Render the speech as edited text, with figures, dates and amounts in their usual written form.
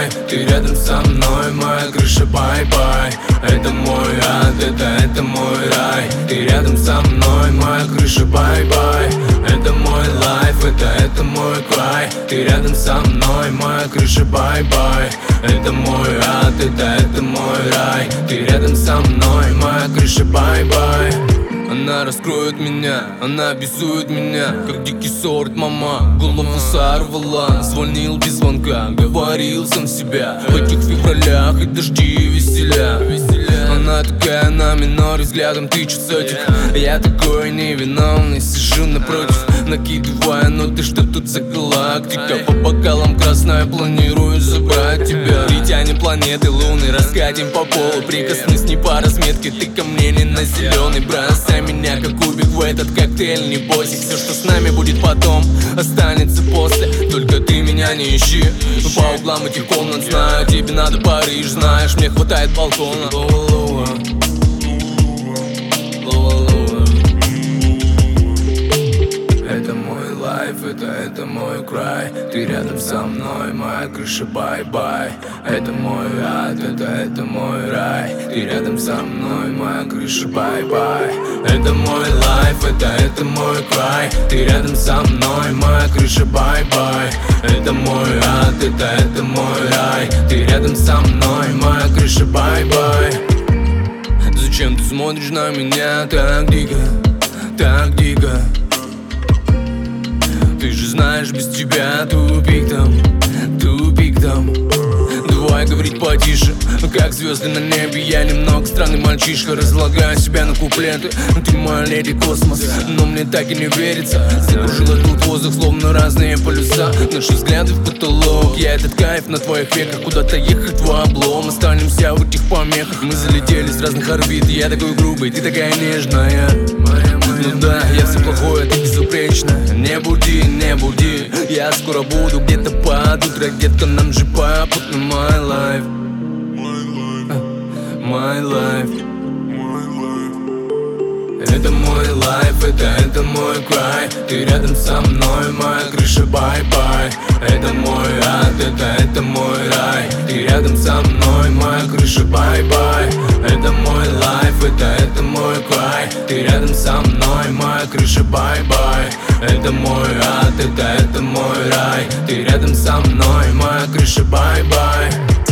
бай-бай. Ты рядом со мной, моя крыша, бай-бай. Это мой ад, это мой рай. Ты рядом со мной, моя крыша, бай-бай. Это мой лайф, это мой край. Ты рядом со мной, моя крыша, бай-бай. Это мой ад, это мой рай. Ты рядом со мной, моя крыша, бай-бай. Она раскроет меня, она бесует меня, как дикий сорт, мама. Голову сорвала, звонил без звонка, говорил сам себя. В этих февралях и дожди веселя. Она такая на миноре, взглядом тычет сотик. Я такой невиновный, сижу напротив, накидывая ноты, что тут за галактика. По бокалам красная, планирую забрать тебя. Притянем планеты, луны, раскатим по полу. Прикоснусь не по разметке, ты ко мне не на зеленый. Бросай меня как кубик в этот коктейль, не бойся. Все, что с нами будет потом, останется после. Только ты меня не ищи по углам этих комнат. Знаю, тебе надо Париж, знаешь, мне хватает балкона. Это мой лайф, это мой край. Ты рядом со мной, моя крыша, бай-бай. Это мой ад, это мой рай. Ты рядом со мной, моя крыша, бай-бай. Это мой лайф, это мой край. Ты рядом со мной, моя крыша, бай-бай. Это мой ад, это мой рай. Ты рядом со мной, моя крыша, бай-бай. Зачем ты смотришь на меня так дико, так дико? Ты же знаешь, без тебя тупик там, тупик там. Давай говорить потише, как звезды на небе. Я немного странный мальчишка, разлагаю себя на куплеты. Ты моя леди космос, но мне так и не верится. Закружила тут воздух, словно разные полюса. Наши взгляды в потолок, я этот кайф на твоих веках. Куда-то ехать в облом, останемся в этих помехах. Мы залетели с разных орбит, я такой грубый, ты такая нежная. Ну да, я все плохое, ты безупречная. Не буди, не буди, я скоро буду где-то под утро. Детка, нам же попутно. My life, my life. Это мой лайф, это мой край. Ты рядом со мной, моя крыша, бай-бай. Это мой ад, это мой рай. Ты рядом со мной, моя крыша, бай-бай. Это мой лайф, это мой край. Ты рядом со мной, моя крыша, бай-бай. Это мой ад, это мой рай. Ты рядом со мной, моя крыша, бай-бай.